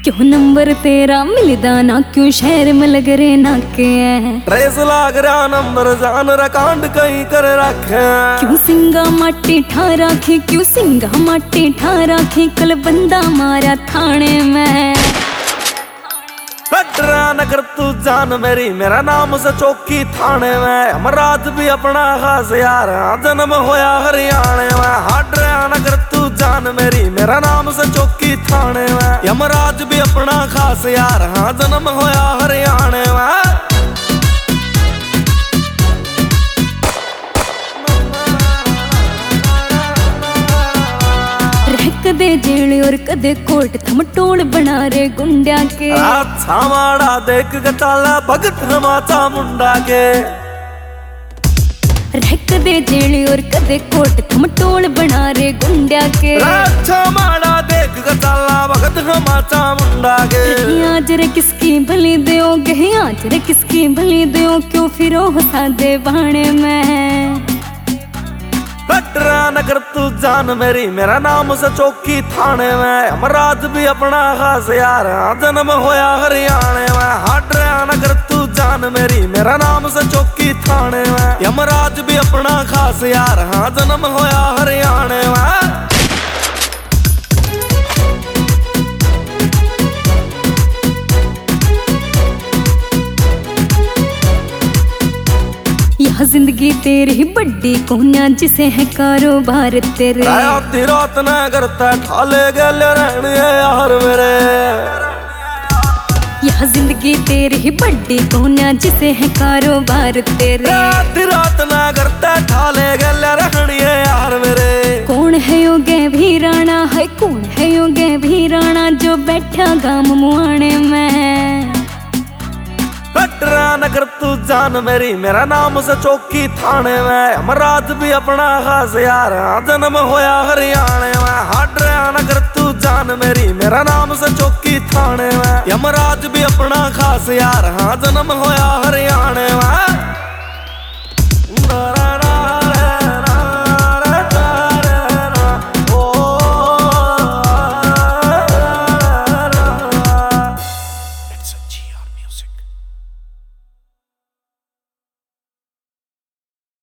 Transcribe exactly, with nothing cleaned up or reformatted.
क्यों नंबर तेरा मिलदा ना, क्यों शहर में लग रे नाके है। ट्रेस लाग रहा नंबर जान रा कांड कहीं कर रखे। क्यों सिंगा माटी ठा राखी, क्यों सिंगा माटी ठा राखी, कल बंदा मारा थाने में। डरा न कर तू जान मेरी, मेरा नाम से चौकी थाने में। अमराज भी अपना खास यार, जन्म होया हरियाणे में। हाँ डरा न कर तू जान मेरी, मेरा नाम से चौकी थाने में। यमराज भी अपना खास यार, हाँ जन्म होया हरियाणे में। कदे जेल और कदे कोर्ट, थम टोल बना रे गुंडा के। अच्छा माड़ा देख के चाला भगत हमाचा मुंडा के। रह कदे जेल और कदे कोर्ट, थम टोल बना रे गुंडा के। अच्छा माड़ा देख के चाला भगत हमाचा मुंडा के। आज रे किसकी भली दोगे, आज रे किसकी भली दो, क्यों फिरो हसा दे बहाने में। डरा न कर तू जान मेरी, मेरा नाम से चौकी थाने में। अमराज भी अपना खास यार, जन्म होया हरियाणे में। हाँ डरा न कर तू जान मेरी, मेरा नाम से चौकी थाने में। यमराज भी अपना खास यार, हाँ जन्म होया हरियाणे में। यह जिंदगी तेरी बड्डी कोन्या, जिसे है कारोबार तेरे। आधी रात न करता ठाले गल रहने यार मेरे। यह जिंदगी तेरी बड्डी कोन्या, जिसे है कारोबार तेरे। आधी रात न करता ठाले गल रहने यार मेरे। कौन है योगे भी राणा, है कौन है योगे भी राणा, जो बैठा गाम मुआने में। डरा न कर तू जान मेरी, मेरा नाम से चौकी थाने में। अमराज भी अपना खास यार, जन्म होया हरियाणे में। हाँ डरा न कर तू जान मेरी, मेरा नाम से चौकी थाने में। यमराज भी अपना खास यार, हाँ जन्म होया हरियाणे में।